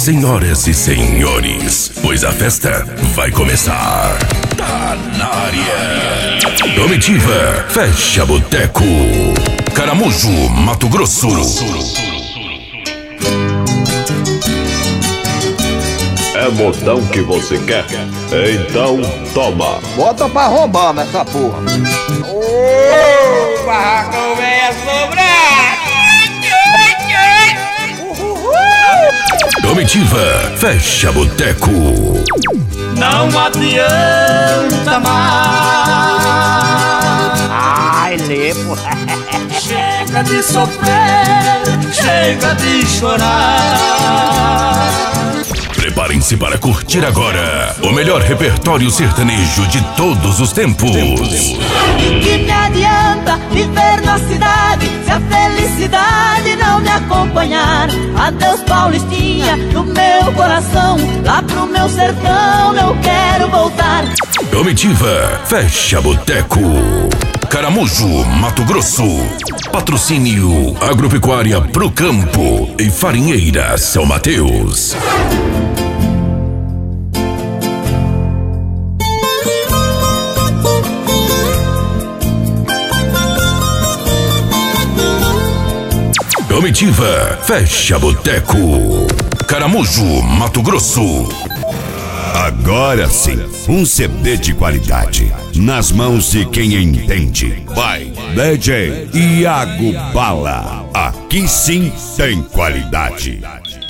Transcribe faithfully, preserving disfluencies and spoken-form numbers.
senhoras e senhores, pois a festa vai começar. Tá na área. Domitiva, fecha boteco. Caramujo, Mato Grosso. É modão que você quer? Então toma. Bota pra roubar nessa porra. Ô, o barracão vem assombrar. Domitiva, fecha boteco. Não adianta mais. Ai, lepo. Chega de sofrer, chega de chorar. Preparem-se para curtir agora o melhor repertório sertanejo de todos os tempos. Que me adianta viver na cidade se a felicidade não me acompanhar? Adeus, Paulistinha, do meu coração, lá pro meu sertão eu quero voltar. Domitiva, fecha boteco. Caramujo, Mato Grosso. Patrocínio Agropecuária Pro Campo e Farinheira São Mateus. Domitiva, fecha boteco. Caramujo, Mato Grosso. Agora sim, um C D de qualidade nas mãos de quem entende. Vai, D J Iago Bala. Aqui sim tem qualidade.